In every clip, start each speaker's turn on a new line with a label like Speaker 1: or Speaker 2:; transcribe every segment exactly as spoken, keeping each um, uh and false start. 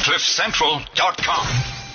Speaker 1: cliff central dot com.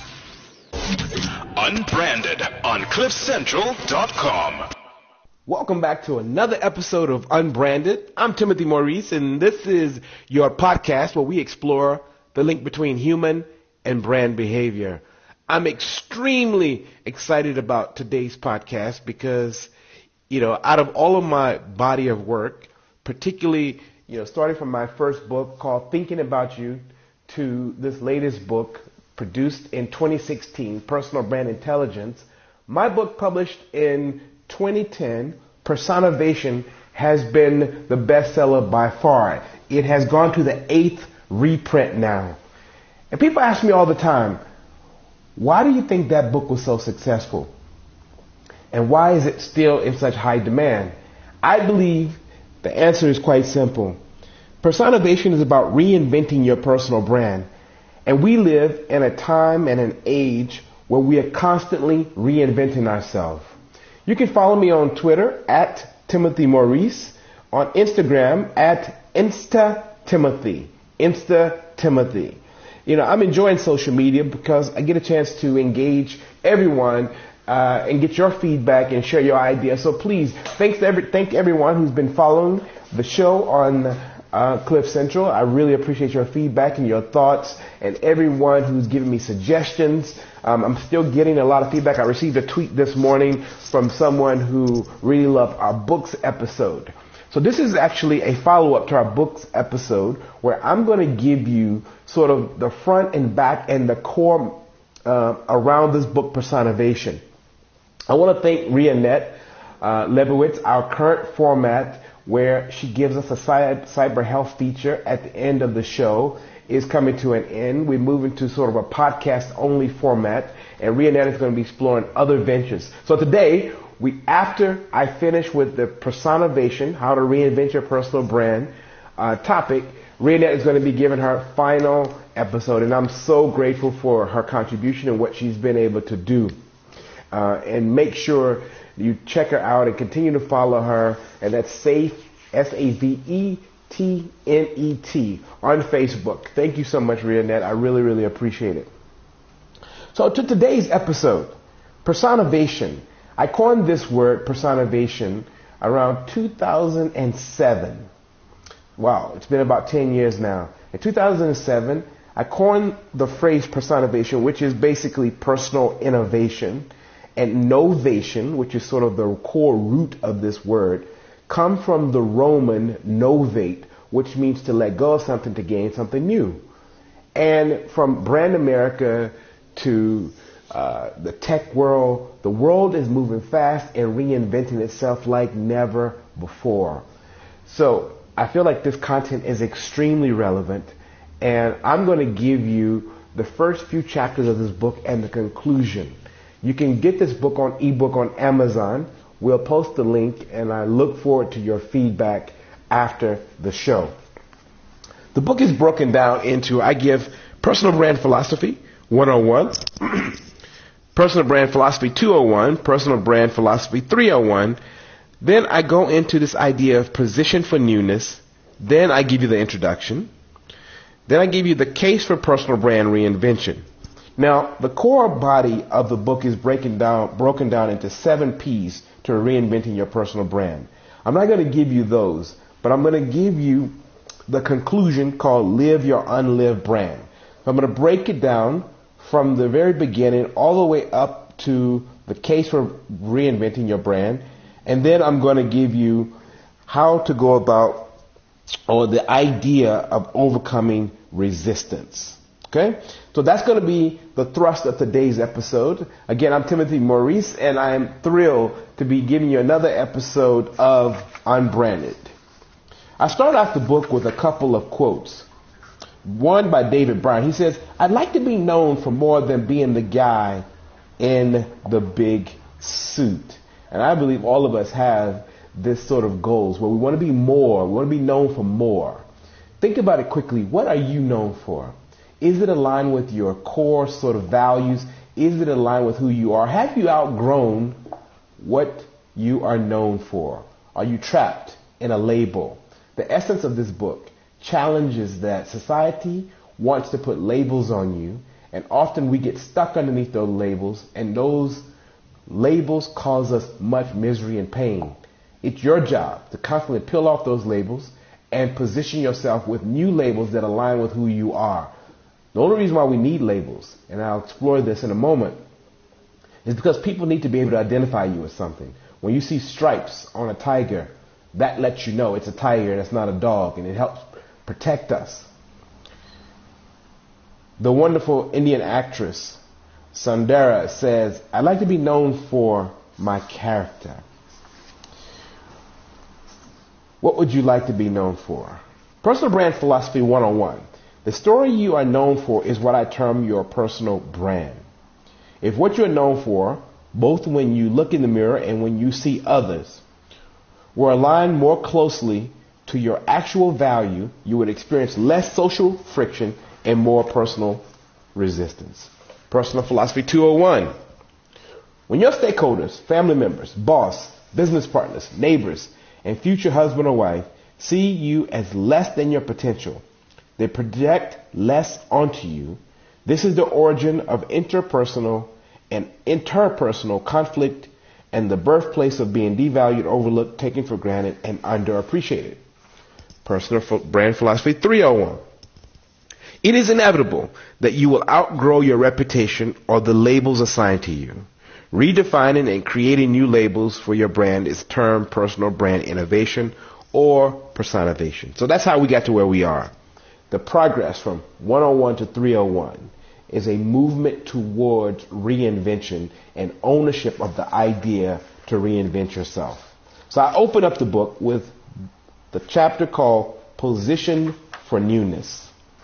Speaker 1: Unbranded on cliff central dot com.
Speaker 2: Welcome back to another episode of Unbranded. I'm Timothy Maurice, and this is your podcast where we explore the link between human and brand behavior. I'm extremely excited about today's podcast because, you know, out of all of my body of work, particularly, you know, starting from my first book called Thinking About You to this latest book produced in twenty sixteen, Personal Brand Intelligence, my book published in twenty ten, Personivation, has been the bestseller by far. It has gone to the eighth reprint now. And people ask me all the time, why do you think that book was so successful? And why is it still in such high demand? I believe the answer is quite simple. Personivation is about reinventing your personal brand. And we live in a time and an age where we are constantly reinventing ourselves. You can follow me on Twitter at Timothy Maurice, on Instagram at InstaTimothy. InstaTimothy. You know, I'm enjoying social media because I get a chance to engage everyone uh, and get your feedback and share your ideas. So please, thanks to every, thank everyone who's been following the show on uh, Cliff Central. I really appreciate your feedback and your thoughts, and everyone who's given me suggestions. Um, I'm still getting a lot of feedback. I received a tweet this morning from someone who really loved our books episode. So this is actually a follow-up to our books episode where I'm going to give you sort of the front and back and the core uh, around this book, Personivation. I want to thank Rianette uh, Lebowitz, our current format where she gives us a cyber health feature at the end of the show is coming to an end. We're moving to sort of a podcast-only format, and Rianette is going to be exploring other ventures. So today, we after I finish with the Personivation, how to reinvent your personal brand uh, topic, Rianette is going to be giving her final episode, and I'm so grateful for her contribution and what she's been able to do. Uh, and make sure you check her out and continue to follow her, and that's Safe, S A V E T N E T, on Facebook. Thank you so much, Rianette. I really, really appreciate it. So to today's episode, Personivation. I coined this word, Personivation, around two thousand seven. Wow, it's been about ten years now. In two thousand seven, I coined the phrase Personivation, which is basically personal innovation, and novation, which is sort of the core root of this word, come from the Roman novate, which means to let go of something to gain something new. And from Brand America to uh, the tech world, the world is moving fast and reinventing itself like never before. So I feel like this content is extremely relevant, and I'm going to give you the first few chapters of this book and the conclusion. You can get this book on ebook on Amazon. We'll post the link, and I look forward to your feedback after the show. The book is broken down into, I give Personal Brand Philosophy one oh one, Personal Brand Philosophy two oh one, Personal Brand Philosophy three oh one. Then I go into this idea of position for newness. Then I give you the introduction. Then I give you the case for personal brand reinvention. Now, the core body of the book is breaking down, broken down into seven P's to reinventing your personal brand. I'm not going to give you those, but I'm going to give you the conclusion called Live Your Unlived Brand. So I'm going to break it down from the very beginning all the way up to the case for reinventing your brand, and then I'm going to give you how to go about, or the idea of overcoming resistance. Okay? So that's going to be the thrust of today's episode. Again, I'm Timothy Maurice, and I am thrilled to be giving you another episode of Unbranded. I start off the book with a couple of quotes. One by David Bryan. He says, I'd like to be known for more than being the guy in the big suit. And I believe all of us have this sort of goals where we want to be more, we want to be known for more. Think about it quickly. What are you known for? Is it aligned with your core sort of values? Is it aligned with who you are? Have you outgrown what you are known for? Are you trapped in a label? The essence of this book challenges that society wants to put labels on you, and often we get stuck underneath those labels, and those labels cause us much misery and pain. It's your job to constantly peel off those labels and position yourself with new labels that align with who you are. The only reason why we need labels, and I'll explore this in a moment, is because people need to be able to identify you as something. When you see stripes on a tiger, that lets you know it's a tiger and it's not a dog, and it helps protect us. The wonderful Indian actress Sundara says, "I'd like to be known for my character." What would you like to be known for? Personal Brand Philosophy one oh one. The story you are known for is what I term your personal brand. If what you're known for, both when you look in the mirror and when you see others, were aligned more closely to your actual value, you would experience less social friction and more personal resistance. Personal Philosophy two oh one. When your stakeholders, family members, boss, business partners, neighbors, and future husband or wife see you as less than your potential, they project less onto you. This is the origin of interpersonal and interpersonal conflict and the birthplace of being devalued, overlooked, taken for granted, and underappreciated. Personal Brand Philosophy three oh one. It is inevitable that you will outgrow your reputation or the labels assigned to you. Redefining and creating new labels for your brand is termed personal brand innovation or personalization. So that's how we got to where we are. The progress from one oh one to three oh one is a movement towards reinvention and ownership of the idea to reinvent yourself. So I open up the book with the chapter called Position for Newness.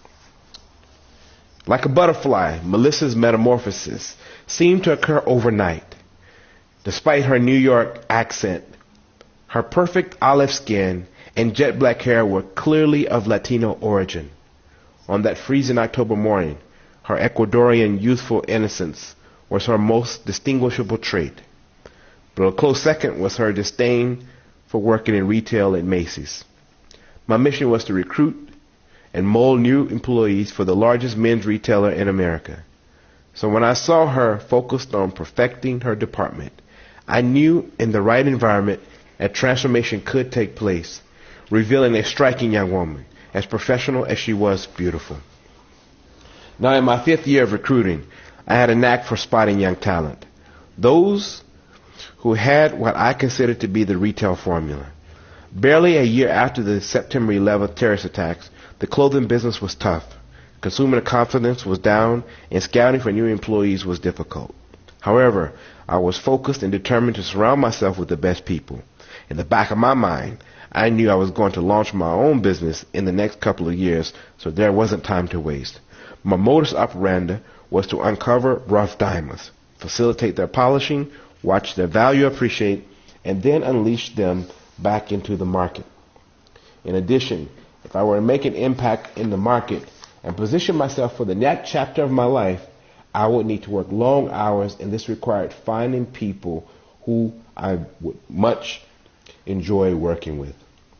Speaker 2: Like a butterfly, Melissa's metamorphosis seemed to occur overnight. Despite her New York accent, her perfect olive skin and jet black hair were clearly of Latino origin. On that freezing October morning, her Ecuadorian youthful innocence was her most distinguishable trait. But a close second was her disdain for working in retail at Macy's. My mission was to recruit and mold new employees for the largest men's retailer in America. So when I saw her focused on perfecting her department, I knew in the right environment a transformation could take place, revealing a striking young woman, as professional as she was beautiful. Now in my fifth year of recruiting, I had a knack for spotting young talent. Those who had what I considered to be the retail formula. Barely a year after the September eleventh terrorist attacks, the clothing business was tough. Consumer confidence was down, and scouting for new employees was difficult. However, I was focused and determined to surround myself with the best people. In the back of my mind, I knew I was going to launch my own business in the next couple of years, so there wasn't time to waste. My modus operandi was to uncover rough diamonds, facilitate their polishing, watch their value appreciate, and then unleash them back into the market. In addition, if I were to make an impact in the market and position myself for the next chapter of my life, I would need to work long hours, and this required finding people who I would much enjoy working with.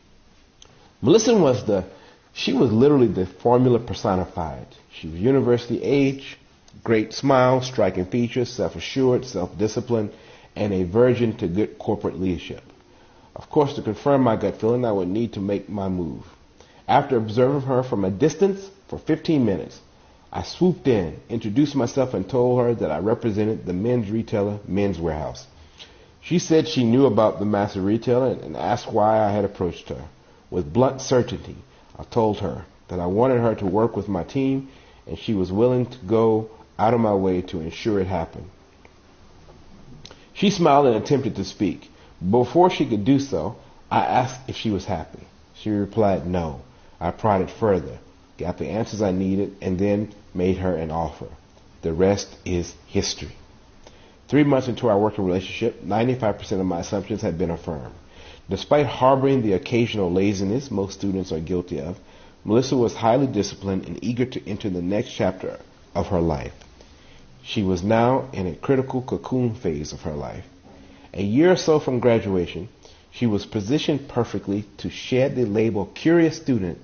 Speaker 2: Melissa was the, she was literally the formula personified. She was university age, great smile, striking features, self-assured, self-disciplined, and a virgin to good corporate leadership. Of course, to confirm my gut feeling, I would need to make my move. After observing her from a distance for fifteen minutes, I swooped in, introduced myself, and told her that I represented the men's retailer, Men's Wearhouse. She said she knew about the massive retailer and asked why I had approached her. With blunt certainty, I told her that I wanted her to work with my team, and she was willing to go out of my way to ensure it happened. She smiled and attempted to speak. Before she could do so, I asked if she was happy. She replied no. I prodded further, got the answers I needed, and then made her an offer. The rest is history. Three months into our working relationship, ninety-five percent of my assumptions had been affirmed. Despite harboring the occasional laziness most students are guilty of, Melissa was highly disciplined and eager to enter the next chapter of her life. She was now in a critical cocoon phase of her life. A year or so from graduation, she was positioned perfectly to shed the label curious student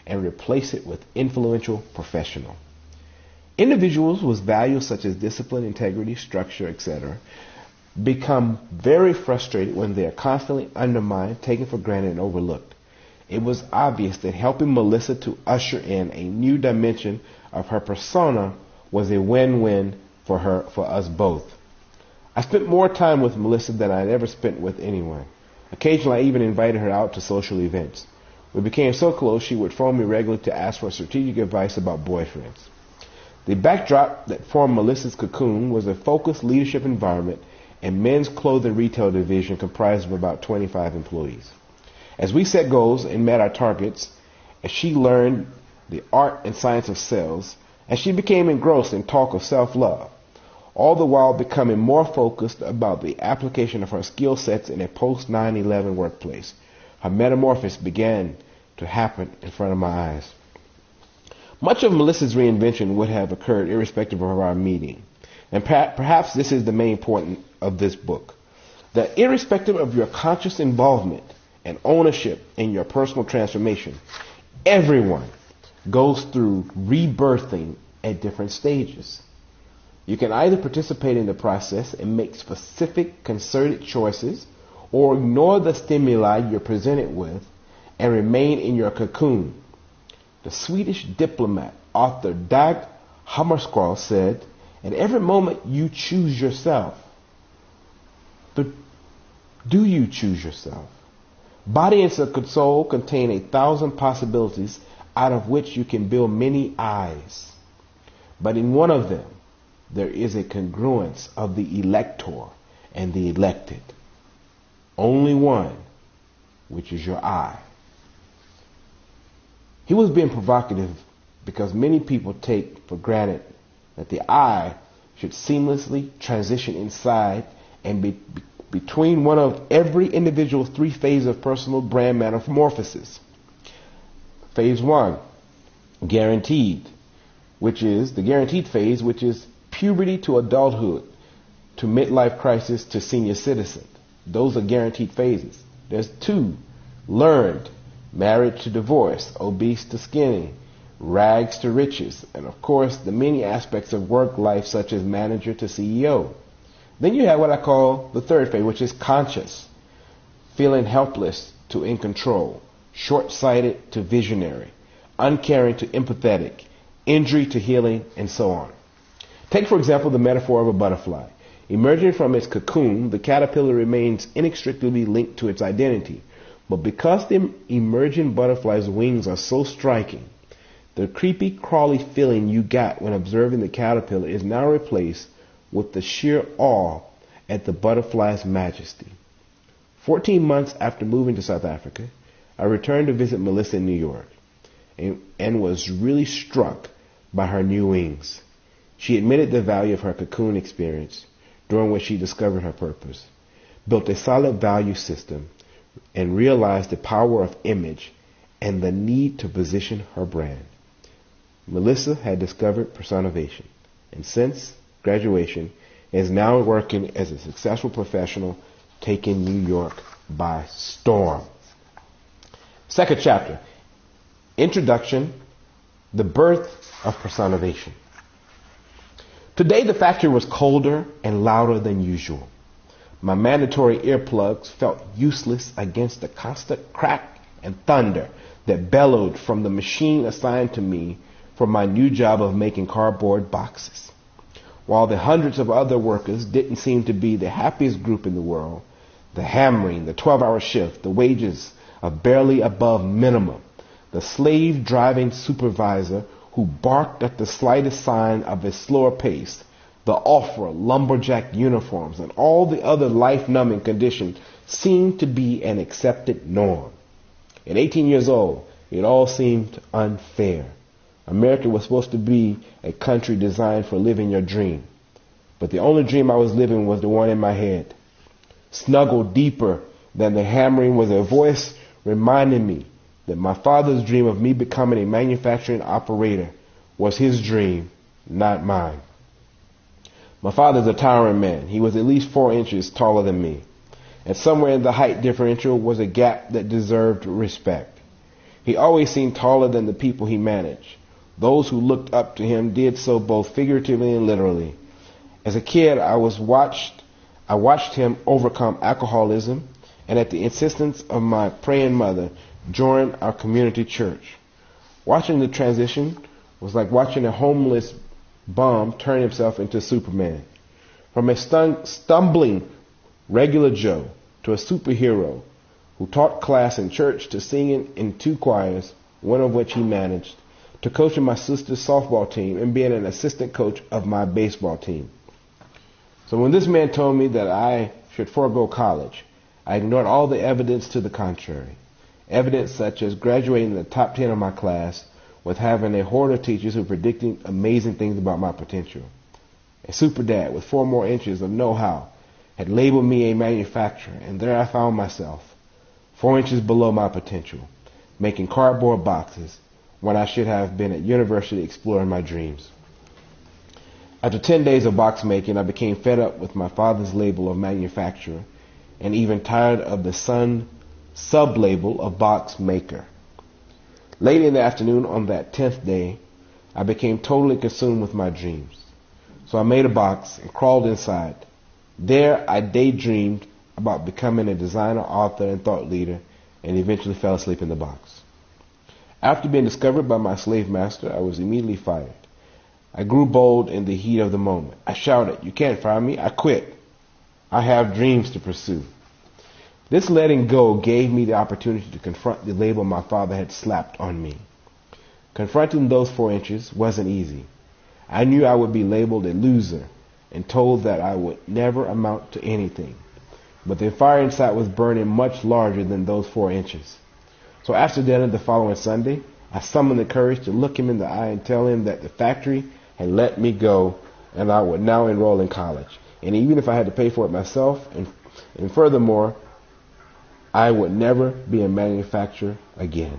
Speaker 2: and replace it with influential professional. Individuals with values such as discipline, integrity, structure, et cetera become very frustrated when they are constantly undermined, taken for granted, and overlooked. It was obvious that helping Melissa to usher in a new dimension of her persona was a win-win for her, for us both. I spent more time with Melissa than I had ever spent with anyone. Occasionally, I even invited her out to social events. We became so close, she would phone me regularly to ask for strategic advice about boyfriends. The backdrop that formed Melissa's cocoon was a focused leadership environment and men's clothing retail division comprised of about twenty-five employees. As we set goals and met our targets, as she learned the art and science of sales, as she became engrossed in talk of self-love, all the while becoming more focused about the application of her skill sets in a post nine eleven workplace, her metamorphosis began to happen in front of my eyes. Much of Melissa's reinvention would have occurred irrespective of our meeting. And perhaps this is the main point of this book, that irrespective of your conscious involvement and ownership in your personal transformation, everyone goes through rebirthing at different stages. You can either participate in the process and make specific concerted choices, or ignore the stimuli you're presented with and remain in your cocoon. The Swedish diplomat author Dag Hammarskjöld said, "At every moment you choose yourself." But do you choose yourself? Body and soul contain a thousand possibilities out of which you can build many eyes. But in one of them, there is a congruence of the elector and the elected. Only one, which is your eye. He was being provocative because many people take for granted that the eye should seamlessly transition inside and be, be between one of every individual's three phases of personal brand metamorphosis. Phase one, guaranteed, which is the guaranteed phase, which is puberty to adulthood, to midlife crisis to senior citizen. Those are guaranteed phases. There's two, learned, married to divorce, obese to skinny, rags to riches, and of course the many aspects of work life such as manager to C E O. Then you have what I call the third phase, which is conscious, feeling helpless to in control, short-sighted to visionary, uncaring to empathetic, injury to healing, and so on. Take, for example, the metaphor of a butterfly. Emerging from its cocoon, the caterpillar remains inextricably linked to its identity. But because the emerging butterfly's wings are so striking, the creepy, crawly feeling you got when observing the caterpillar is now replaced with the sheer awe at the butterfly's majesty. Fourteen months after moving to South Africa, I returned to visit Melissa in New York and, and was really struck by her new wings. She admitted the value of her cocoon experience, during which she discovered her purpose, built a solid value system, and realized the power of image and the need to position her brand. Melissa had discovered personalization, and since graduation is now working as a successful professional, taking New York by storm. Second chapter, introduction, the birth of personalization. Today the factory was colder and louder than usual. My mandatory earplugs felt useless against the constant crack and thunder that bellowed from the machine assigned to me for my new job of making cardboard boxes. While the hundreds of other workers didn't seem to be the happiest group in the world, the hammering, the twelve-hour shift, the wages of barely above minimum, the slave-driving supervisor who barked at the slightest sign of a slower pace, the offer, lumberjack uniforms, and all the other life-numbing conditions seemed to be an accepted norm. At eighteen years old, it all seemed unfair. America was supposed to be a country designed for living your dream. But the only dream I was living was the one in my head. Snuggled deeper than the hammering was a voice reminding me that my father's dream of me becoming a manufacturing operator was his dream, not mine. My father's a towering man. He was at least four inches taller than me. And somewhere in the height differential was a gap that deserved respect. He always seemed taller than the people he managed. Those who looked up to him did so both figuratively and literally. As a kid, I was watched I watched him overcome alcoholism and, at the insistence of my praying mother, join our community church. Watching the transition was like watching a homeless bum turn himself into Superman. From a stun- stumbling regular Joe to a superhero who taught class in church, to singing in two choirs, one of which he managed, to coaching my sister's softball team and being an assistant coach of my baseball team. So when this man told me that I should forego college, I ignored all the evidence to the contrary. Evidence such as graduating in the top ten of my class with having a horde of teachers who predicted amazing things about my potential. A super dad with four more inches of know-how had labeled me a manufacturer, and there I found myself, four inches below my potential, making cardboard boxes when I should have been at university exploring my dreams. After ten days of box making, I became fed up with my father's label of manufacturer and even tired of the son sub-label of box maker. Late in the afternoon on that tenth day, I became totally consumed with my dreams. So I made a box and crawled inside. There I daydreamed about becoming a designer, author, and thought leader, and eventually fell asleep in the box. After being discovered by my slave master, I was immediately fired. I grew bold in the heat of the moment. I shouted, "You can't fire me. I quit. I have dreams to pursue." This letting go gave me the opportunity to confront the label my father had slapped on me. Confronting those four inches wasn't easy. I knew I would be labeled a loser and told that I would never amount to anything. But the fire inside was burning much larger than those four inches. So after dinner the following Sunday, I summoned the courage to look him in the eye and tell him that the factory had let me go and I would now enroll in college. And even if I had to pay for it myself, and, and furthermore, I would never be a manufacturer again.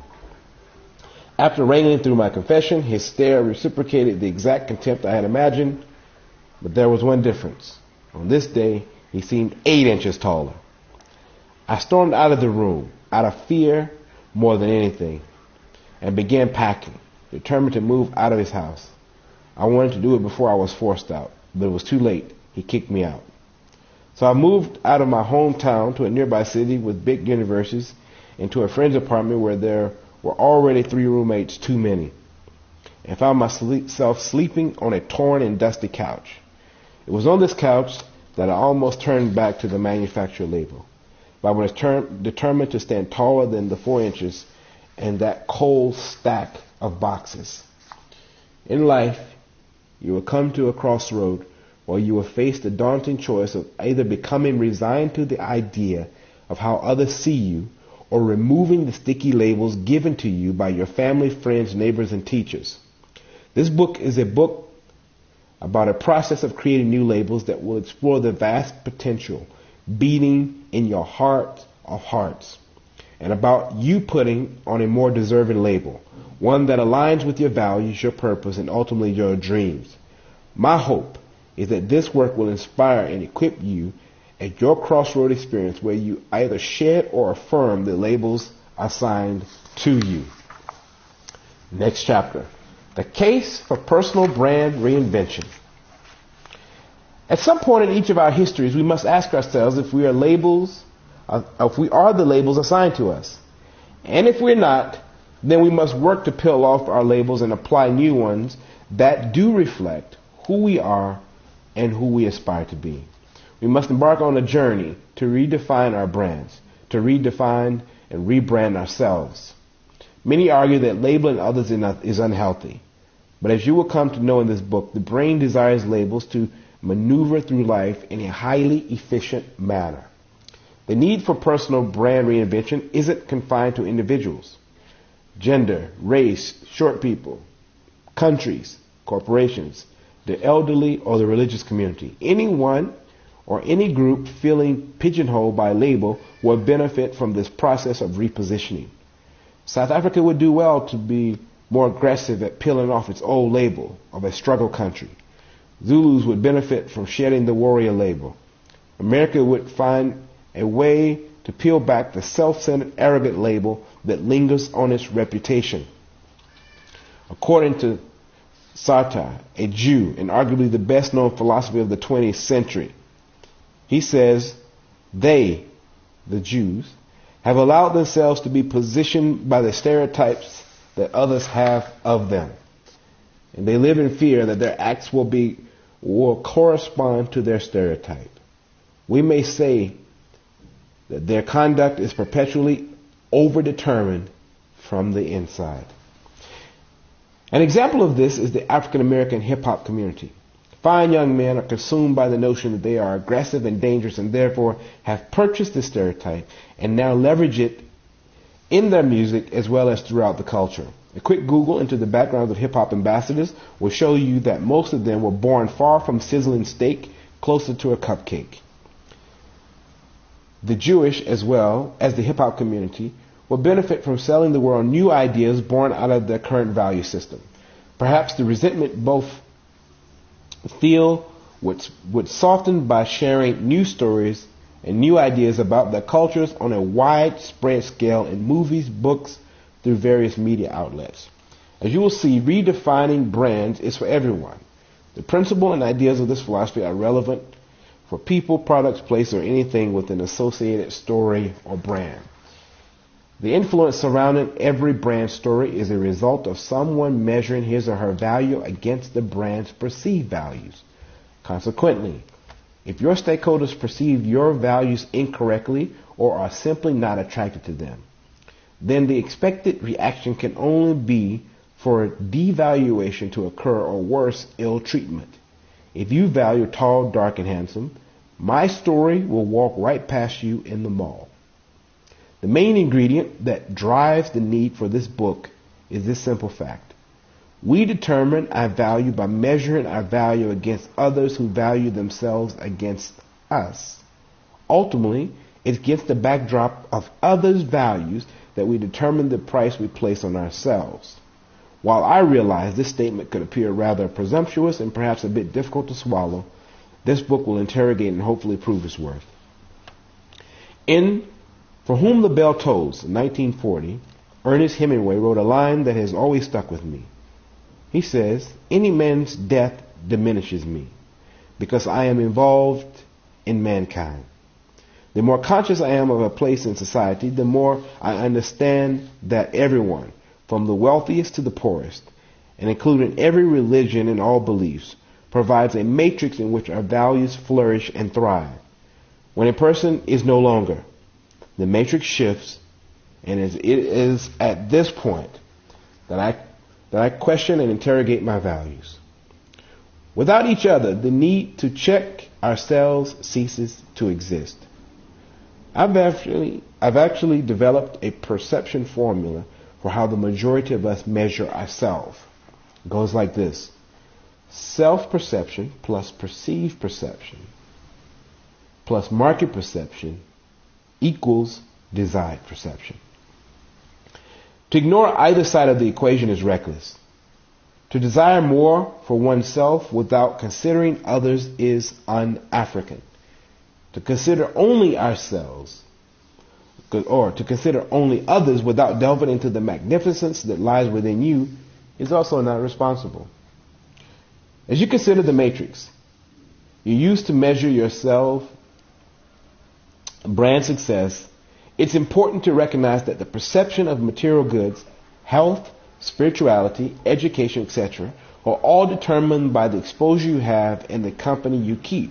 Speaker 2: After wrangling through my confession, his stare reciprocated the exact contempt I had imagined, but there was one difference. On this day, he seemed eight inches taller. I stormed out of the room, out of fear more than anything, and began packing, determined to move out of his house. I wanted to do it before I was forced out, but it was too late. He kicked me out. So I moved out of my hometown to a nearby city with big universities, into a friend's apartment where there were already three roommates too many, and found myself sleeping on a torn and dusty couch. It was on this couch that I almost turned back to the manufacturer label, but I was term- determined to stand taller than the four inches and that cold stack of boxes. In life, you will come to a crossroad where you will face the daunting choice of either becoming resigned to the idea of how others see you or removing the sticky labels given to you by your family, friends, neighbors, and teachers. This book is a book about a process of creating new labels that will explore the vast potential beating in your heart of hearts, and about you putting on a more deserving label, one that aligns with your values, your purpose, and ultimately your dreams. My hope is that this work will inspire and equip you at your crossroad experience where you either shed or affirm the labels assigned to you. Next chapter. The case for personal brand reinvention. At some point in each of our histories, we must ask ourselves if we are labels, uh, if we are the labels assigned to us. And if we're not, then we must work to peel off our labels and apply new ones that do reflect who we are and who we aspire to be. We must embark on a journey to redefine our brands, to redefine and rebrand ourselves. Many argue that labeling others is unhealthy. But as you will come to know in this book, the brain desires labels to maneuver through life in a highly efficient manner. The need for personal brand reinvention isn't confined to individuals, gender, race, short people, countries, corporations, the elderly, or the religious community. Anyone or any group feeling pigeonholed by a label will benefit from this process of repositioning. South Africa would do well to be more aggressive at peeling off its old label of a struggle country. Zulus would benefit from shedding the warrior label. America would find a way to peel back the self-centered, arrogant label that lingers on its reputation. According to Sartre, a Jew, and arguably the best-known philosopher of the twentieth century, he says, they, the Jews, have allowed themselves to be positioned by the stereotypes that others have of them. And they live in fear that their acts will be will correspond to their stereotype. We may say that their conduct is perpetually overdetermined from the inside. An example of this is the African American hip-hop community. Fine young men are consumed by the notion that they are aggressive and dangerous and therefore have purchased this stereotype and now leverage it in their music as well as throughout the culture. A quick Google into the background of hip-hop ambassadors will show you that most of them were born far from sizzling steak, closer to a cupcake. The Jewish, as well as the hip-hop community, will benefit from selling the world new ideas born out of their current value system. Perhaps the resentment both feel would, would soften by sharing new stories and new ideas about their cultures on a widespread scale in movies, books, through various media outlets. As you will see, redefining brands is for everyone. The principle and ideas of this philosophy are relevant for people, products, place, or anything with an associated story or brand. The influence surrounding every brand story is a result of someone measuring his or her value against the brand's perceived values. Consequently, if your stakeholders perceive your values incorrectly or are simply not attracted to them, then the expected reaction can only be for devaluation to occur or worse, ill treatment. If you value tall, dark, and handsome, my story will walk right past you in the mall. The main ingredient that drives the need for this book is this simple fact. We determine our value by measuring our value against others who value themselves against us. Ultimately, it's against the backdrop of others' values that we determine the price we place on ourselves. While I realize this statement could appear rather presumptuous and perhaps a bit difficult to swallow, this book will interrogate and hopefully prove its worth. In For Whom the Bell Tolls, in nineteen forty, Ernest Hemingway wrote a line that has always stuck with me. He says, "Any man's death diminishes me because I am involved in mankind. The more conscious I am of a place in society, the more I understand that everyone, from the wealthiest to the poorest, and including every religion and all beliefs, provides a matrix in which our values flourish and thrive. When a person is no longer, the matrix shifts, and it is at this point that I that I question and interrogate my values. Without each other, the need to check ourselves ceases to exist. I've actually, I've actually developed a perception formula for how the majority of us measure ourselves. It goes like this. Self-perception plus perceived perception plus market perception equals desired perception. To ignore either side of the equation is reckless. To desire more for oneself without considering others is un-African. To consider only ourselves, or to consider only others without delving into the magnificence that lies within you, is also not responsible. As you consider the matrix you use to measure yourself, brand success, it's important to recognize that the perception of material goods, health, spirituality, education, et cetera, are all determined by the exposure you have and the company you keep.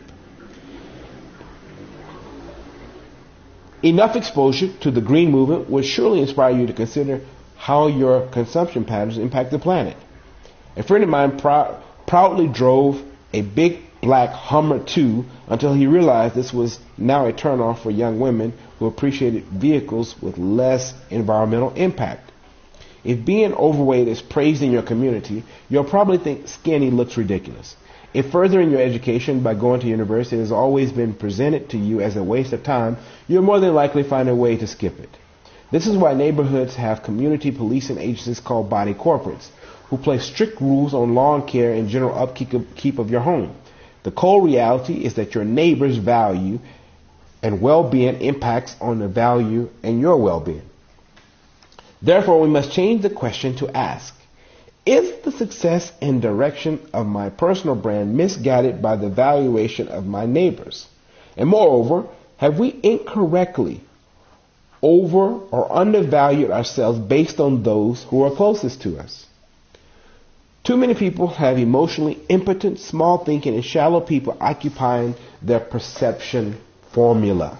Speaker 2: Enough exposure to the green movement would surely inspire you to consider how your consumption patterns impact the planet. A friend of mine prou- proudly drove a big black Hummer two until he realized this was now a turnoff for young women who appreciated vehicles with less environmental impact. If being overweight is praised in your community, you'll probably think skinny looks ridiculous. If furthering your education by going to university has always been presented to you as a waste of time, you'll more than likely find a way to skip it. This is why neighborhoods have community policing agencies called body corporates, who place strict rules on lawn care and general upkeep of your home. The cold reality is that your neighbors value and well-being impacts on the value and your well-being. Therefore, we must change the question to ask, is the success and direction of my personal brand misguided by the valuation of my neighbors? And moreover, have we incorrectly over or undervalued ourselves based on those who are closest to us? Too many people have emotionally impotent, small thinking, and shallow people occupying their perception formula.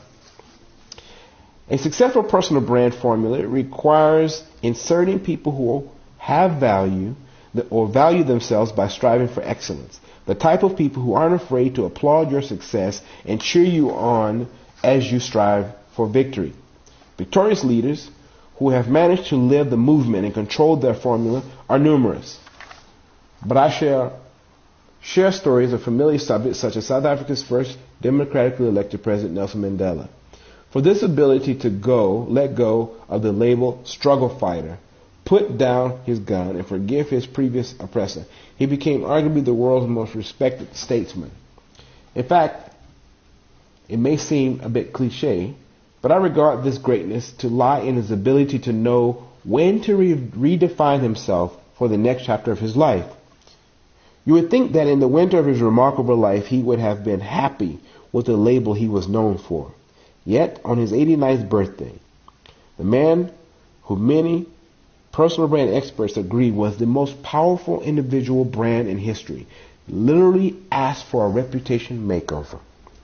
Speaker 2: A successful personal brand formula requires inserting people who have value or value themselves by striving for excellence. The type of people who aren't afraid to applaud your success and cheer you on as you strive for victory. Victorious leaders who have managed to live the movement and control their formula are numerous. But I shall share stories of familiar subjects such as South Africa's first democratically elected President Nelson Mandela. For this ability to go, let go of the label struggle fighter, put down his gun, and forgive his previous oppressor, he became arguably the world's most respected statesman. In fact, it may seem a bit cliche, but I regard this greatness to lie in his ability to know when to re- redefine himself for the next chapter of his life. You would think that in the winter of his remarkable life, he would have been happy with the label he was known for. Yet, on his eighty-ninth birthday, the man who many personal brand experts agree was the most powerful individual brand in history literally asked for a reputation makeover.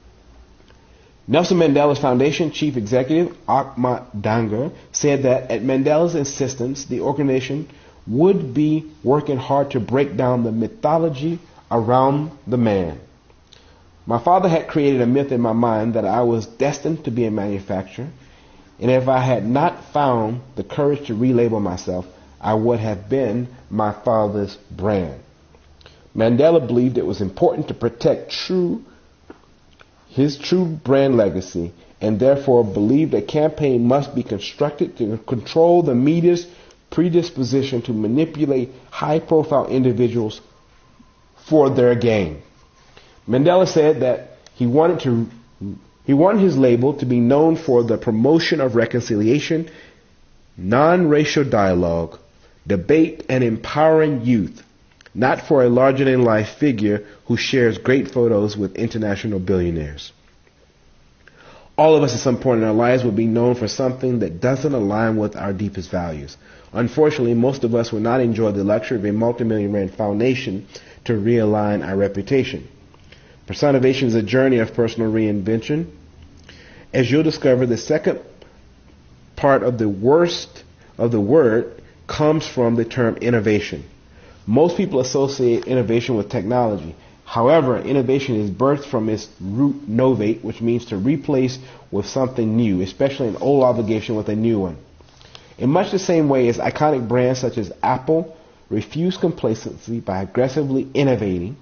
Speaker 2: Nelson Mandela's Foundation chief executive, Ahmad Dangar, said that at Mandela's insistence, the organization would be working hard to break down the mythology around the man. My father had created a myth in my mind that I was destined to be a manufacturer, and if I had not found the courage to relabel myself, I would have been my father's brand. Mandela believed it was important to protect true his true brand legacy, and therefore believed a campaign must be constructed to control the media's predisposition to manipulate high-profile individuals for their gain. Mandela said that he wanted to he wanted his label to be known for the promotion of reconciliation, non-racial dialogue, debate, and empowering youth, not for a larger-than-life figure who shares great photos with international billionaires. All of us at some point in our lives will be known for something that doesn't align with our deepest values. Unfortunately, most of us will not enjoy the luxury of a multi-million rand foundation to realign our reputation. Personalization is a journey of personal reinvention. As you'll discover, the second part of the worst of the word comes from the term innovation. Most people associate innovation with technology. However, innovation is birthed from its root novate, which means to replace with something new, especially an old obligation with a new one. In much the same way as iconic brands such as Apple refuse complacency by aggressively innovating,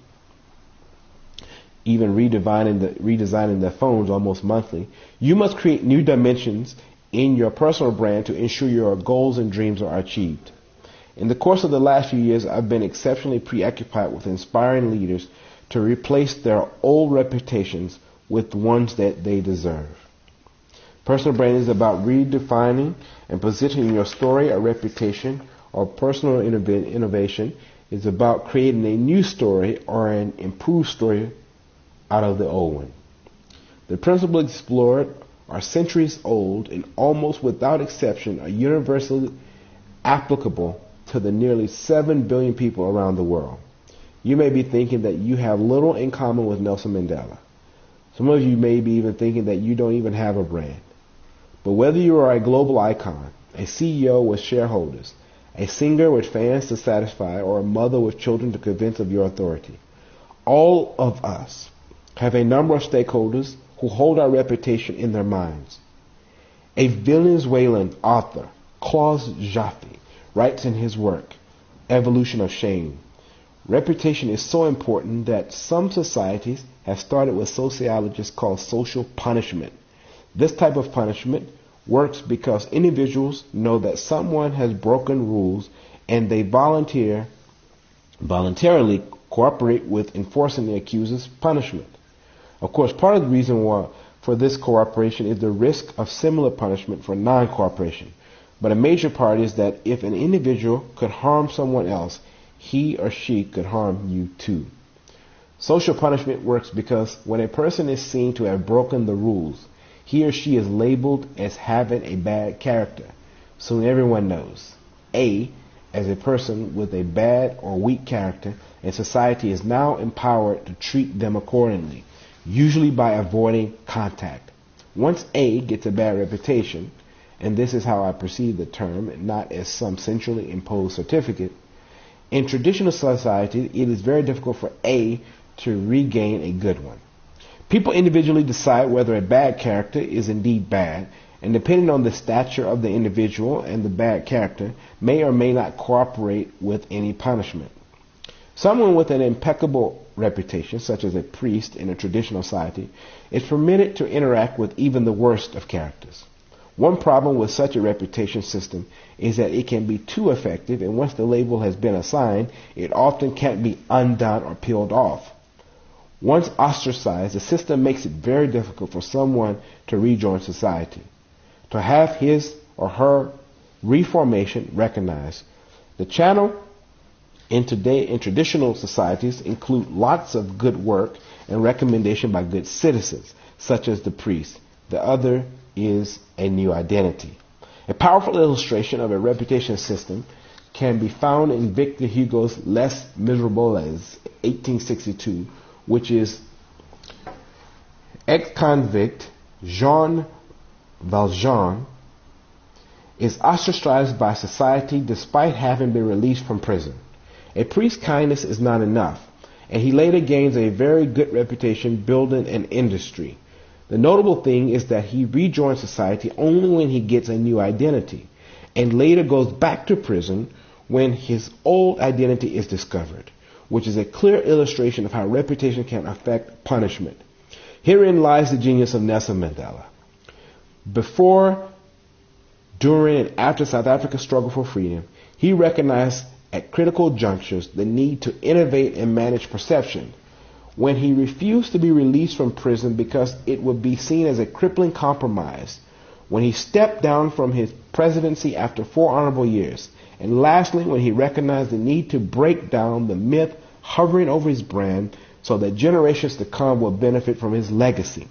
Speaker 2: even redesigning, the, redesigning their phones almost monthly, you must create new dimensions in your personal brand to ensure your goals and dreams are achieved. In the course of the last few years, I've been exceptionally preoccupied with inspiring leaders to replace their old reputations with ones that they deserve. Personal brand is about redefining and positioning your story or reputation, or personal innov- innovation is about creating a new story or an improved story out of the old one. The principles explored are centuries old and almost without exception are universally applicable to the nearly seven billion people around the world. You may be thinking that you have little in common with Nelson Mandela. Some of you may be even thinking that you don't even have a brand. But whether you are a global icon, a C E O with shareholders, a singer with fans to satisfy, or a mother with children to convince of your authority, all of us have a number of stakeholders who hold our reputation in their minds. A Venezuelan author, Klaus Jaffe, writes in his work, Evolution of Shame, reputation is so important that some societies have started what sociologists call social punishment. This type of punishment works because individuals know that someone has broken rules and they volunteer, voluntarily cooperate with enforcing the accuser's punishment. Of course, part of the reason why, for for this cooperation is the risk of similar punishment for non-cooperation. But a major part is that if an individual could harm someone else, he or she could harm you too. Social punishment works because when a person is seen to have broken the rules, he or she is labeled as having a bad character. Soon everyone knows A, as a person with a bad or weak character, and society is now empowered to treat them accordingly, usually by avoiding contact. Once A gets a bad reputation, and this is how I perceive the term, not as some centrally imposed certificate, in traditional society, it is very difficult for A to regain a good one. People individually decide whether a bad character is indeed bad, and depending on the stature of the individual and the bad character, may or may not cooperate with any punishment. Someone with an impeccable reputation, such as a priest in a traditional society, is permitted to interact with even the worst of characters. One problem with such a reputation system is that it can be too effective, and once the label has been assigned, it often can't be undone or peeled off. Once ostracized, the system makes it very difficult for someone to rejoin society, to have his or her reformation recognized. The channel in today in traditional societies include lots of good work and recommendation by good citizens, such as the priest. The other is a new identity. A powerful illustration of a reputation system can be found in Victor Hugo's Les Miserables, eighteen sixty-two, which is ex-convict Jean Valjean is ostracized by society despite having been released from prison. A priest's kindness is not enough, and he later gains a very good reputation building an industry. The notable thing is that he rejoins society only when he gets a new identity, and later goes back to prison when his old identity is discovered, which is a clear illustration of how reputation can affect punishment. Herein lies the genius of Nelson Mandela. Before, during, and after South Africa's struggle for freedom, he recognized at critical junctures the need to innovate and manage perception. When he refused to be released from prison because it would be seen as a crippling compromise, when he stepped down from his presidency after four honorable years, and lastly, when he recognized the need to break down the myth hovering over his brand so that generations to come will benefit from his legacy.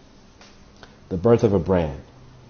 Speaker 2: The birth of a brand.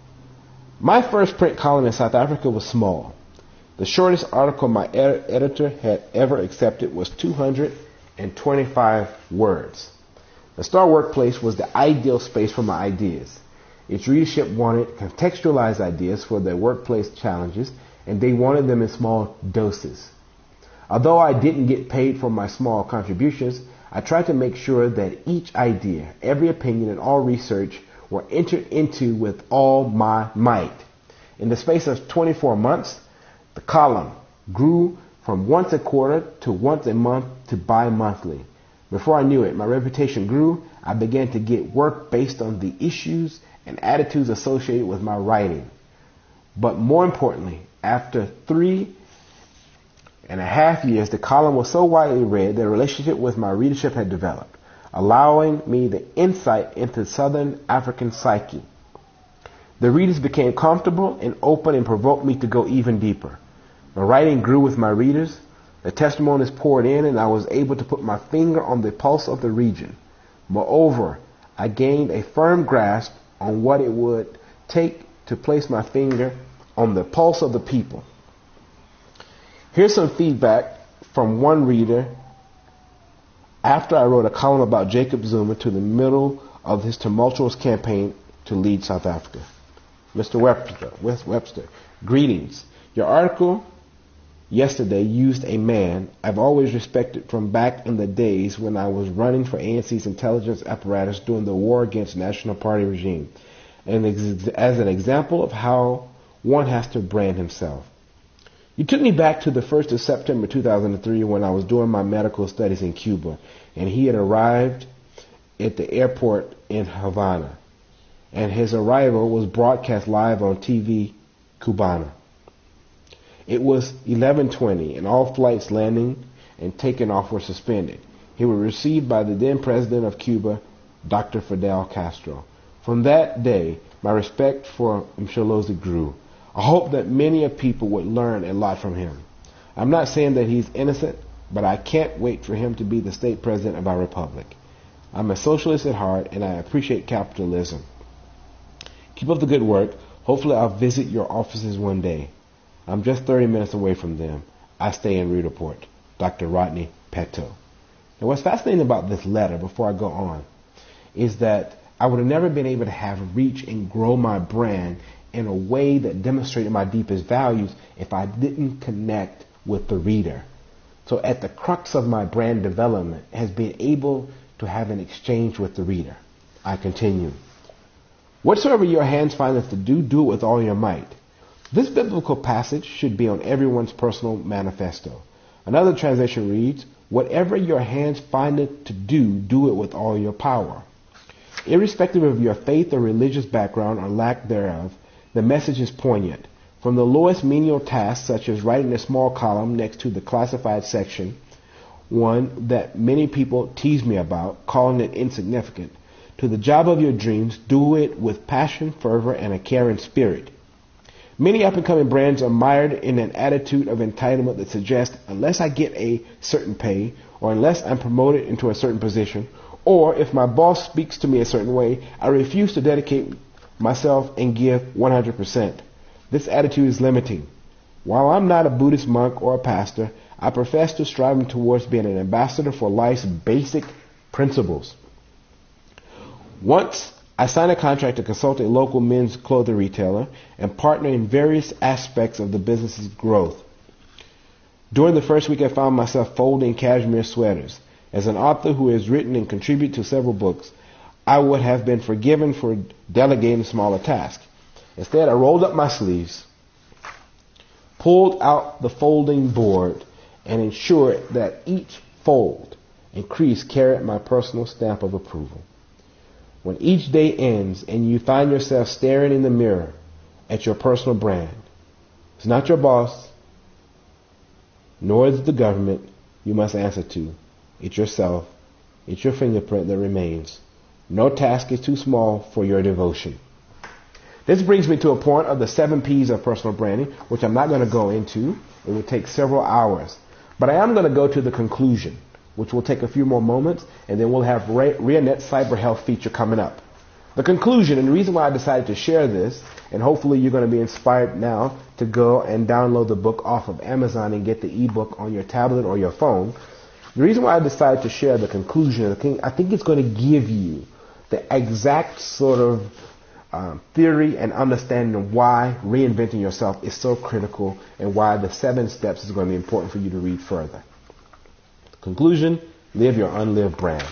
Speaker 2: My first print column in South Africa was small. The shortest article my ed- editor had ever accepted was two hundred twenty-five words. The Star Workplace was the ideal space for my ideas. Its readership wanted contextualized ideas for their workplace challenges, and they wanted them in small doses. Although I didn't get paid for my small contributions, I tried to make sure that each idea, every opinion, and all research were entered into with all my might. In the space of twenty-four months, the column grew from once a quarter to once a month to bi-monthly. Before I knew it, my reputation grew. I began to get work based on the issues and attitudes associated with my writing. But more importantly, after three and a half years, the column was so widely read that a relationship with my readership had developed, allowing me the insight into Southern African psyche. The readers became comfortable and open and provoked me to go even deeper. My writing grew with my readers. The testimonies poured in, and I was able to put my finger on the pulse of the region. Moreover, I gained a firm grasp on what it would take to place my finger on the pulse of the people. Here's some feedback from one reader after I wrote a column about Jacob Zuma to the middle of his tumultuous campaign to lead South Africa. Mister Webster, Webster, greetings. Your article yesterday used a man I've always respected from back in the days when I was running for A N C's intelligence apparatus during the war against National Party regime, and as an example of how one has to brand himself. You took me back to the first of September two thousand three when I was doing my medical studies in Cuba, and he had arrived at the airport in Havana, and his arrival was broadcast live on T V Cubana. It was eleven twenty, and all flights landing and taking off were suspended. He was received by the then president of Cuba, Doctor Fidel Castro. From that day, my respect for Msholozi grew. I hope that many of people would learn a lot from him. I'm not saying that he's innocent, but I can't wait for him to be the state president of our republic. I'm a socialist at heart, and I appreciate capitalism. Keep up the good work. Hopefully I'll visit your offices one day. I'm just thirty minutes away from them. I stay in Redeport. Doctor Rodney Peto. Now, what's fascinating about this letter, before I go on, is that I would have never been able to have reach and grow my brand in a way that demonstrated my deepest values if I didn't connect with the reader. So at the crux of my brand development has been able to have an exchange with the reader. I continue. Whatsoever your hands findeth to do, do it with all your might. This biblical passage should be on everyone's personal manifesto. Another translation reads, whatever your hands findeth to do, do it with all your power. Irrespective of your faith or religious background or lack thereof, the message is poignant. From the lowest menial tasks, such as writing a small column next to the classified section, one that many people tease me about, calling it insignificant, to the job of your dreams, do it with passion, fervor, and a caring spirit. Many up-and-coming brands are mired in an attitude of entitlement that suggests unless I get a certain pay, or unless I'm promoted into a certain position, or if my boss speaks to me a certain way, I refuse to dedicate myself and give one hundred percent. This attitude is limiting. While I'm not a Buddhist monk or a pastor, I profess to striving towards being an ambassador for life's basic principles. Once I signed a contract to consult a local men's clothing retailer and partner in various aspects of the business's growth. During the first week, I found myself folding cashmere sweaters. As an author who has written and contributed to several books, I would have been forgiven for delegating smaller tasks. Instead, I rolled up my sleeves, pulled out the folding board, and ensured that each fold and crease carried my personal stamp of approval. When each day ends and you find yourself staring in the mirror at your personal brand, it's not your boss, nor is it the government you must answer to. It's yourself. It's your fingerprint that remains. No task is too small for your devotion. This brings me to a point of the seven P's of personal branding, which I'm not going to go into. It would take several hours. But I am going to go to the conclusion, which will take a few more moments, and then we'll have Reanet Cyber Health feature coming up. The conclusion, and the reason why I decided to share this, and hopefully you're going to be inspired now to go and download the book off of Amazon and get the ebook on your tablet or your phone. The reason why I decided to share the conclusion, I think it's going to give you the exact sort of um, theory and understanding of why reinventing yourself is so critical and why the seven steps is going to be important for you to read further. Conclusion, live your unlived brand.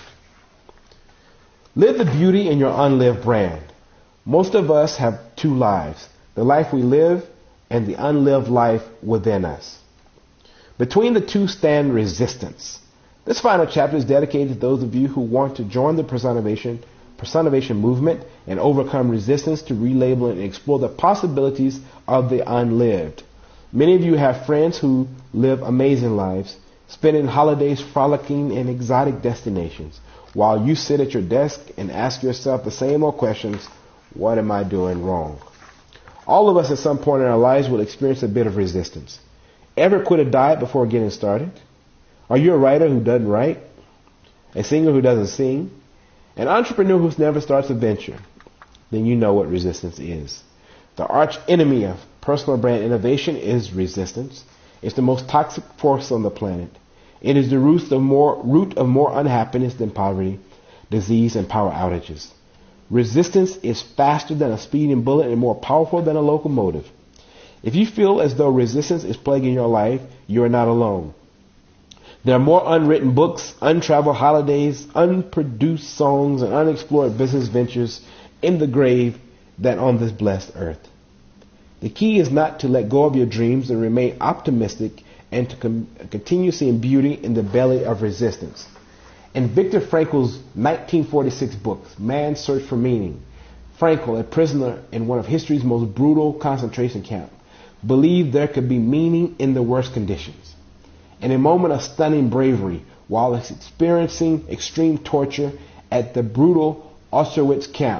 Speaker 2: Live the beauty in your unlived brand. Most of us have two lives, the life we live and the unlived life within us. Between the two stand resistance. This final chapter is dedicated to those of you who want to join the personation, personation movement and overcome resistance to relabel and explore the possibilities of the unlived. Many of you have friends who live amazing lives, spending holidays frolicking in exotic destinations, while you sit at your desk and ask yourself the same old questions, what am I doing wrong? All of us at some point in our lives will experience a bit of resistance. Ever quit a diet before getting started? Are you a writer who doesn't write? A singer who doesn't sing? An entrepreneur who never starts a venture? Then you know what resistance is. The arch enemy of personal brand innovation is resistance. It's the most toxic force on the planet. It is the root of more, root of more unhappiness than poverty, disease, and power outages. Resistance is faster than a speeding bullet and more powerful than a locomotive. If you feel as though resistance is plaguing your life, you are not alone. There are more unwritten books, untraveled holidays, unproduced songs, and unexplored business ventures in the grave than on this blessed earth. The key is not to let go of your dreams and remain optimistic and to com- continue seeing beauty in the belly of resistance. In Viktor Frankl's nineteen forty-six book, Man's Search for Meaning, Frankl, a prisoner in one of history's most brutal concentration camps, believed there could be meaning in the worst conditions. In a moment of stunning bravery, while experiencing extreme torture at the brutal Auschwitz camp,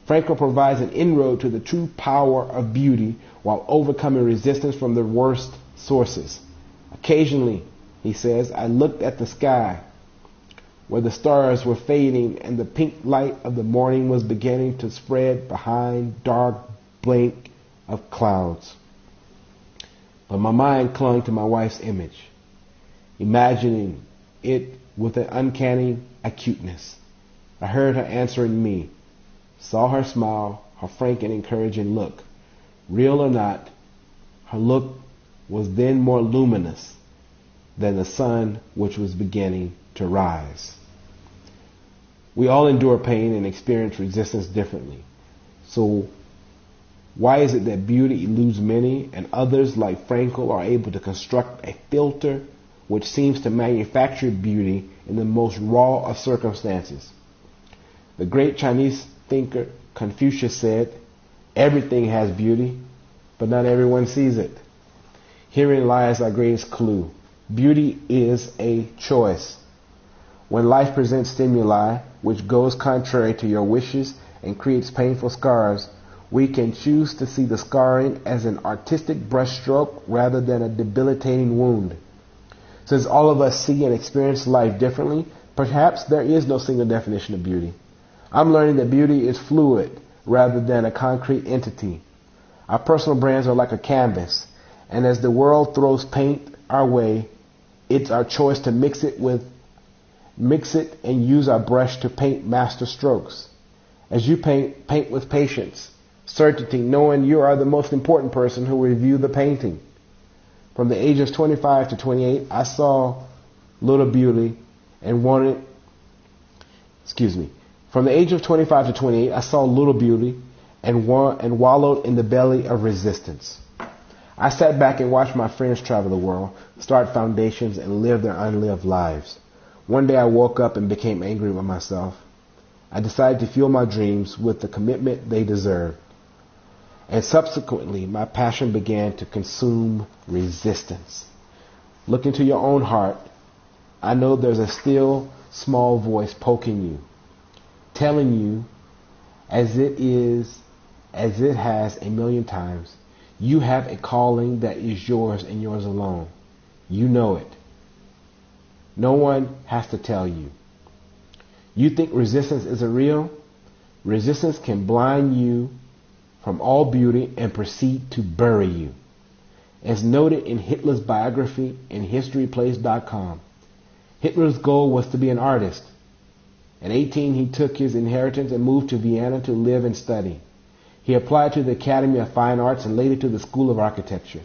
Speaker 2: Frankel provides an inroad to the true power of beauty while overcoming resistance from the worst sources. Occasionally, he says, I looked at the sky where the stars were fading and the pink light of the morning was beginning to spread behind dark blank of clouds. But my mind clung to my wife's image, imagining it with an uncanny acuteness. I heard her answering me, saw her smile, her frank and encouraging look. Real or not, her look was then more luminous than the sun which was beginning to rise. We all endure pain and experience resistance differently. So why is it that beauty eludes many and others like Frankel are able to construct a filter which seems to manufacture beauty in the most raw of circumstances? The great Chinese thinker Confucius said, everything has beauty, but not everyone sees it. Herein lies our greatest clue. Beauty is a choice. When life presents stimuli which goes contrary to your wishes and creates painful scars, we can choose to see the scarring as an artistic brushstroke rather than a debilitating wound. Since all of us see and experience life differently, perhaps there is no single definition of beauty. I'm learning that beauty is fluid rather than a concrete entity. Our personal brands are like a canvas, and as the world throws paint our way, it's our choice to mix it with mix it and use our brush to paint master strokes. As you paint, paint with patience, certainty, knowing you are the most important person who will review the painting. From the ages twenty-five to twenty-eight, I saw little beauty and wanted, excuse me, from the age of twenty-five to twenty-eight, I saw little beauty and, wa- and wallowed in the belly of resistance. I sat back and watched my friends travel the world, start foundations, and live their unlived lives. One day I woke up and became angry with myself. I decided to fuel my dreams with the commitment they deserved. And subsequently, my passion began to consume resistance. Look into your own heart. I know there's a still, small voice poking you, telling you, as it is, as it has a million times, you have a calling that is yours and yours alone. You know it. No one has to tell you. You think resistance isn't real? Resistance can blind you from all beauty and proceed to bury you. As noted in Hitler's biography in history plays dot com, Hitler's goal was to be an artist. At eighteen, he took his inheritance and moved to Vienna to live and study. He applied to the Academy of Fine Arts and later to the School of Architecture.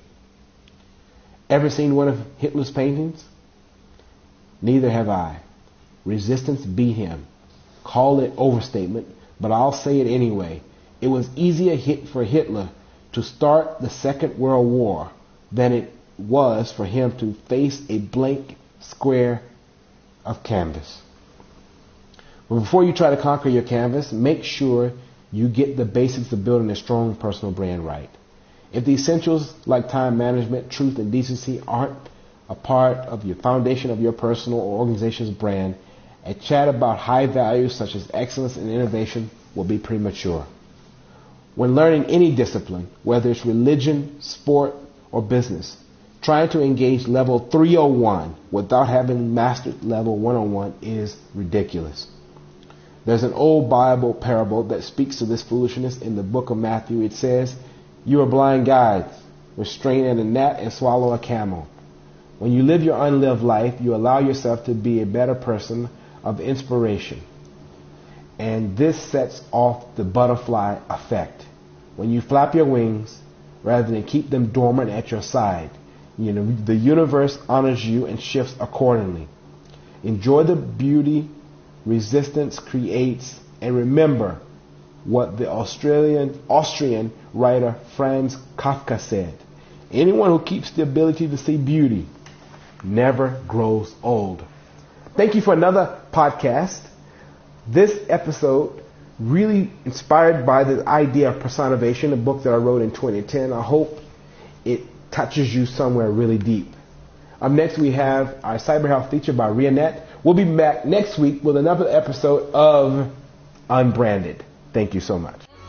Speaker 2: Ever seen one of Hitler's paintings? Neither have I. Resistance beat him. Call it overstatement, but I'll say it anyway. It was easier hit for Hitler to start the Second World War than it was for him to face a blank square of canvas. But before you try to conquer your canvas, make sure you get the basics of building a strong personal brand right. If the essentials like time management, truth, and decency aren't a part of your foundation of your personal or organization's brand, a chat about high values such as excellence and innovation will be premature. When learning any discipline, whether it's religion, sport, or business, trying to engage level three oh one without having mastered level one oh one is ridiculous. There's an old Bible parable that speaks to this foolishness in the book of Matthew. It says, you are blind guides, restrain at a gnat and swallow a camel. When you live your unlived life, you allow yourself to be a better person of inspiration. And this sets off the butterfly effect. When you flap your wings, rather than keep them dormant at your side, you know, the universe honors you and shifts accordingly. Enjoy the beauty resistance creates, and remember what the Australian Austrian writer Franz Kafka said. Anyone who keeps the ability to see beauty never grows old. Thank you for another podcast. This episode really inspired by the idea of personalization, a book that I wrote in twenty ten. I hope it touches you somewhere really deep. Up next, we have our cyber health feature by Rianet. We'll be back next week with another episode of Unbranded. Thank you so much.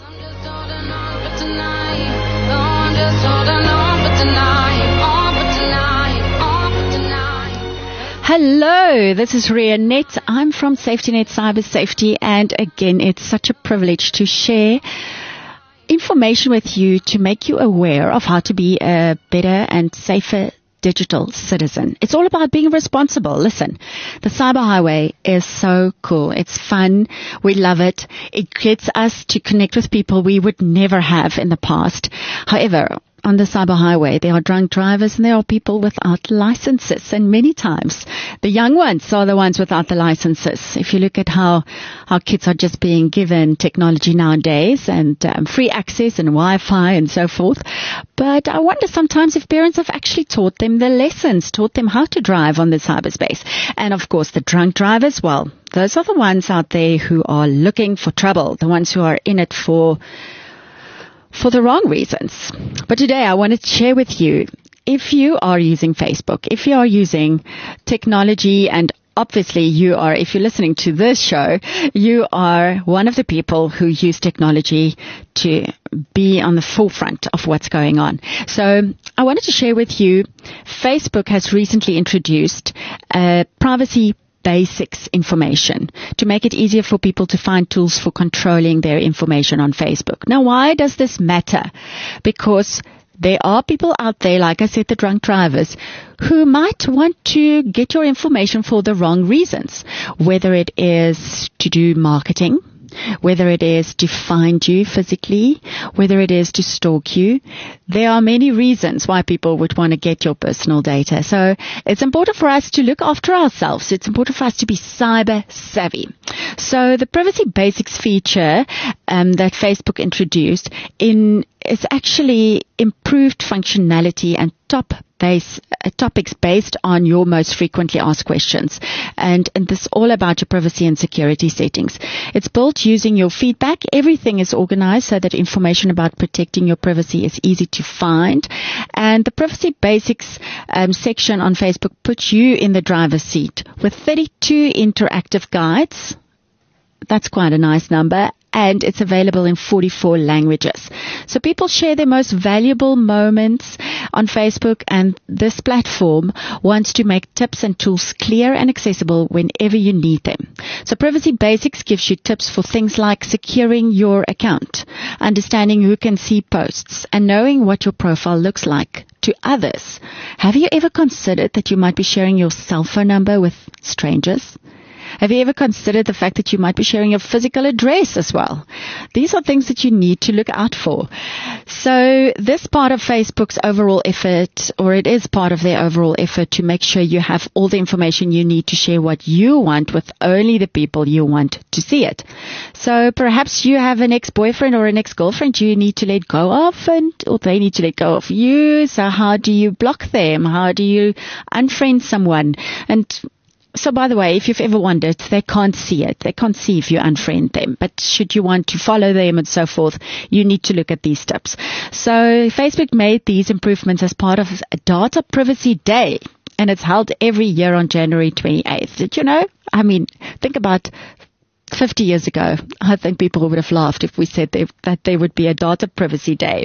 Speaker 3: I'm just holding on for tonight, on for tonight, on for tonight.
Speaker 4: Hello, this is Ria Net. I'm from Safety Net Cyber Safety, and again, it's such a privilege to share information with you to make you aware of how to be a better and safer digital citizen. It's all about being responsible. Listen, the cyber highway is so cool. It's fun. We love it. It gets us to connect with people we would never have in the past. However, on the cyber highway, there are drunk drivers and there are people without licenses. And many times, the young ones are the ones without the licenses. If you look at how our kids are just being given technology nowadays and um, free access and Wi-Fi and so forth. But I wonder sometimes if parents have actually taught them the lessons, taught them how to drive on the cyberspace. And of course, the drunk drivers, well, those are the ones out there who are looking for trouble, the ones who are in it for for the wrong reasons. But today I wanted to share with you, if you are using Facebook, if you are using technology, and obviously you are, if you're listening to this show, you are one of the people who use technology to be on the forefront of what's going on. So I wanted to share with you, Facebook has recently introduced a privacy basics information to make it easier for people to find tools for controlling their information on Facebook. Now, why does this matter? Because there are people out there, like I said, the drunk drivers, who might want to get your information for the wrong reasons, whether it is to do marketing, whether it is to find you physically, whether it is to stalk you. There are many reasons why people would want to get your personal data. So it's important for us to look after ourselves. It's important for us to be cyber savvy. So the Privacy Basics feature um, that Facebook introduced in is actually improved functionality and top base uh, topics based on your most frequently asked questions. And, and this is all about your privacy and security settings. It's built using your feedback. Everything is organized so that information about protecting your privacy is easy to find. And the Privacy Basics um, section on Facebook puts you in the driver's seat with thirty-two interactive guides. That's quite a nice number. And it's available in forty-four languages. So people share their most valuable moments on Facebook, and this platform wants to make tips and tools clear and accessible whenever you need them. So Privacy Basics gives you tips for things like securing your account, understanding who can see posts, and knowing what your profile looks like to others. Have you ever considered that you might be sharing your cell phone number with strangers? Have you ever considered the fact that you might be sharing your physical address as well? These are things that you need to look out for. So this part of Facebook's overall effort, or it is part of their overall effort to make sure you have all the information you need to share what you want with only the people you want to see it. So perhaps you have an ex-boyfriend or an ex-girlfriend you need to let go of, and or they need to let go of you. So how do you block them? How do you unfriend someone? And so, by the way, if you've ever wondered, they can't see it. They can't see if you unfriend them. But should you want to follow them and so forth, you need to look at these tips. So Facebook made these improvements as part of a Data Privacy Day, and it's held every year on January twenty-eighth. Did you know? I mean, think about fifty years ago. I think people would have laughed if we said they, that there would be a Data Privacy Day.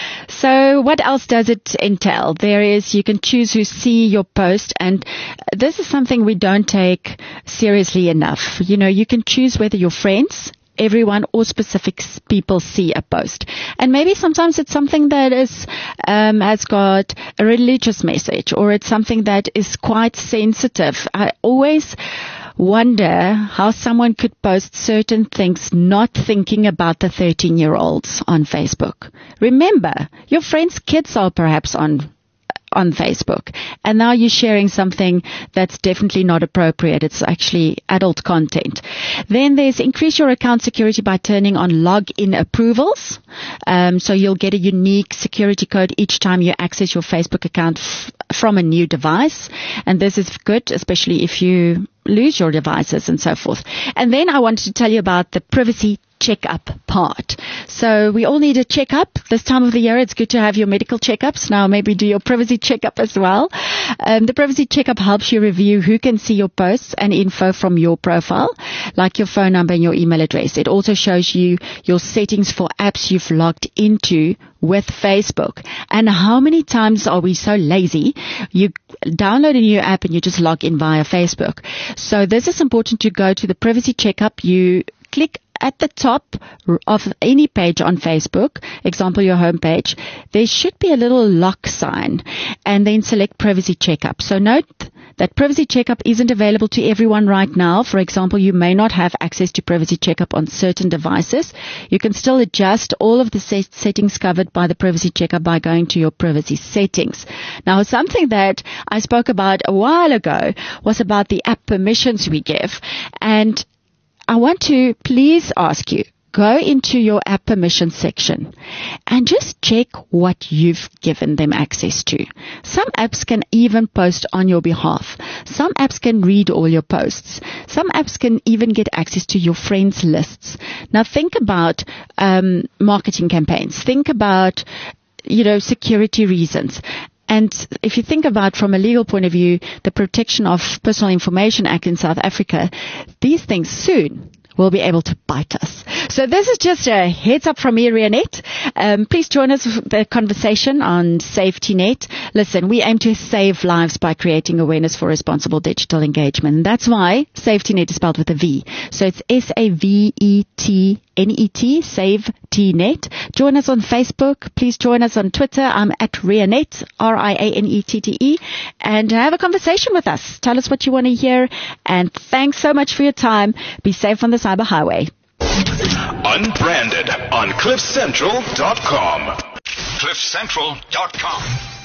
Speaker 4: So what else does it entail? There is, you can choose who see your post, and this is something we don't take seriously enough. You know, you can choose whether your friends, everyone, or specific people see a post. And maybe sometimes it's something that is um, has got a religious message, or it's something that is quite sensitive. I always wonder how someone could post certain things not thinking about the thirteen-year-olds on Facebook. Remember, your friends' kids are perhaps on on Facebook, and now you're sharing something that's definitely not appropriate. It's actually adult content. Then there's increase your account security by turning on login approvals. Um, so you'll get a unique security code each time you access your Facebook account f- from a new device. And this is good, especially if you lose your devices and so forth. And then I wanted to tell you about the privacy checkup part. So So we all need a checkup. This time of the year, it's good to have your medical checkups. Now maybe do your privacy checkup as well. Um, the privacy checkup helps you review who can see your posts and info from your profile, like your phone number and your email address. It also shows you your settings for apps you've logged into with Facebook. And how many times are we so lazy? You download a new app and you just log in via Facebook. So this is important to go to the privacy checkup. You click at the top of any page on Facebook, example your home page, there should be a little lock sign, and then select privacy checkup. So note that privacy checkup isn't available to everyone right now. For example, you may not have access to privacy checkup on certain devices. You can still adjust all of the set- settings covered by the privacy checkup by going to your privacy settings. Now, something that I spoke about a while ago was about the app permissions we give, and I want to please ask you, go into your app permissions section and just check what you've given them access to. Some apps can even post on your behalf. Some apps can read all your posts. Some apps can even get access to your friends' lists. Now think about um, marketing campaigns. Think about, you know, security reasons. And if you think about from a legal point of view, the Protection of Personal Information Act in South Africa, these things soon will be able to bite us. So this is just a heads up from me, Rianet. Um, please join us for the conversation on SafetyNet. Listen, we aim to save lives by creating awareness for responsible digital engagement. And that's why SafetyNet is spelled with a V. So it's S A V E T N E T, SafetyNet. Join us on Facebook. Please join us on Twitter. I'm at Rianet, R I A N E T T E. And have a conversation with us. Tell us what you want to hear. And thanks so much for your time. Be safe on the cyber highway.
Speaker 1: Unbranded on cliff central dot com.
Speaker 5: cliff central dot com